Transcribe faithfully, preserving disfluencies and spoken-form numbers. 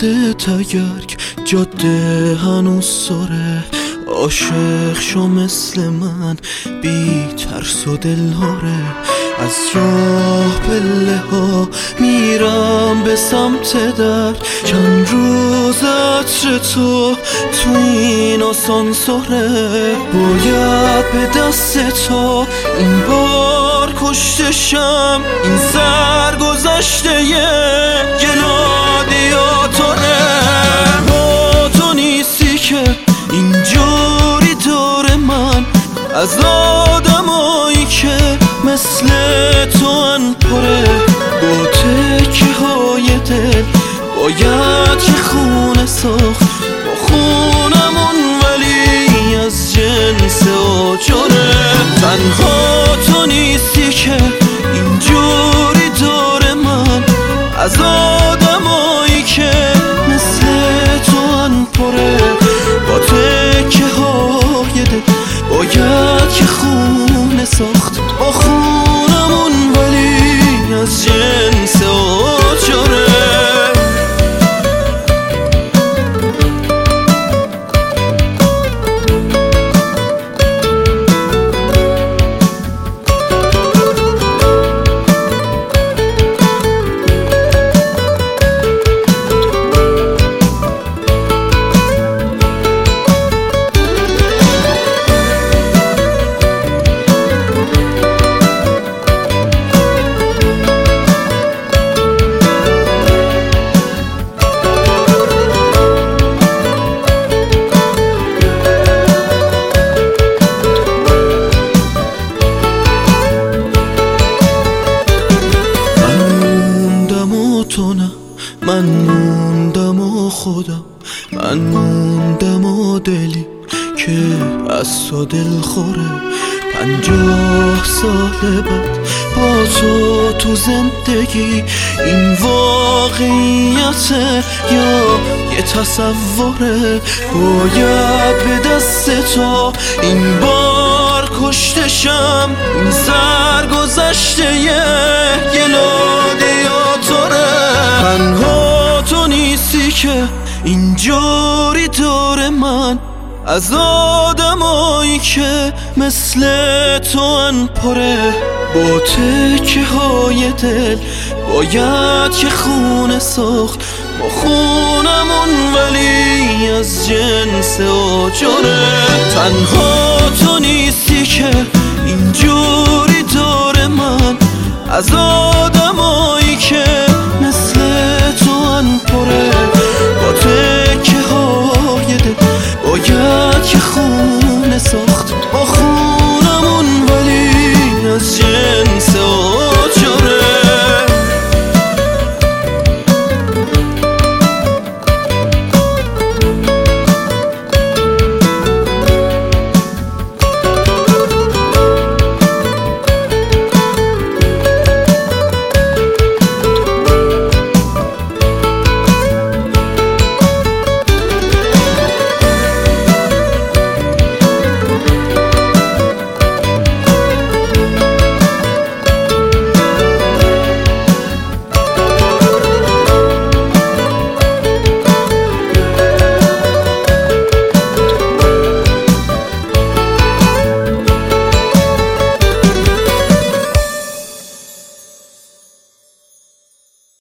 یادت اگر جاده هنوز سره، عاشق شو مثل من بی ترس و دلهاره. از راه پله ها میرم به سمت در، چند روز عطر تو تو این آسانسوره. باید به دست تو این بار کشتشم، این سرگذشته گلادیاتوره. با تو نیستی که اینجوری دور من، از آدمایی که مثل تو ان پره. با تکه های دل باید که خونه ساخت با خونمون، ولی از جنس آجره. تنها تو نیستی که اینجوری دور من، از آدمایی که مثل تو ان پره. با تکه های دل باید که خونه ساخت با خونمون، ولی از جنس آجره. من موندم و خودم، من موندم و دلی که از تو دل خوره. پنجاه سال بعد با تو تو زندگی، این واقعیت یا یه تصوره. باید به دست تو این بار کشتشم، این سرگذشته گلادیاتوره. تنها تو نیستی که اینجوری دور من، از آدمایی که مثل تو ان پره. با تکه های دل باید که خونه ساخت با خونمون، ولی از جنس آجره. تنها تو نیستی که اینجوری دور من، از آدمایی که مثل تو ان پره. با تکه های دل باید که خونه ساخت با خونمون، ولی از